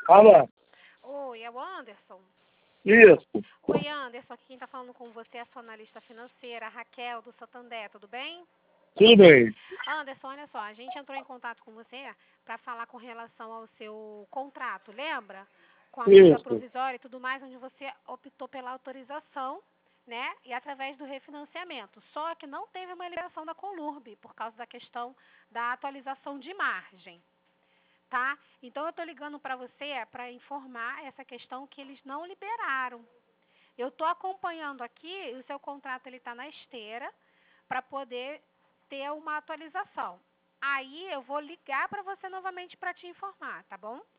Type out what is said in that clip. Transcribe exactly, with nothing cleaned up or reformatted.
Alô? Oi, é o Anderson? Isso. Oi, Anderson, aqui quem está falando com você é a sua analista financeira, a Raquel, do Santander, tudo bem? Tudo bem. Anderson, olha só, a gente entrou em contato com você para falar com relação ao seu contrato, lembra? Com a medida Isso. provisória e tudo mais, onde você optou pela autorização, né? E através do refinanciamento. Só que não teve uma liberação da Conlurb, por causa da questão da atualização de margem. Tá? Então eu estou ligando para você para informar essa questão que eles não liberaram. Eu estou acompanhando aqui, o seu contrato ele está na esteira para poder ter uma atualização. Aí eu vou ligar para você novamente para te informar, tá bom?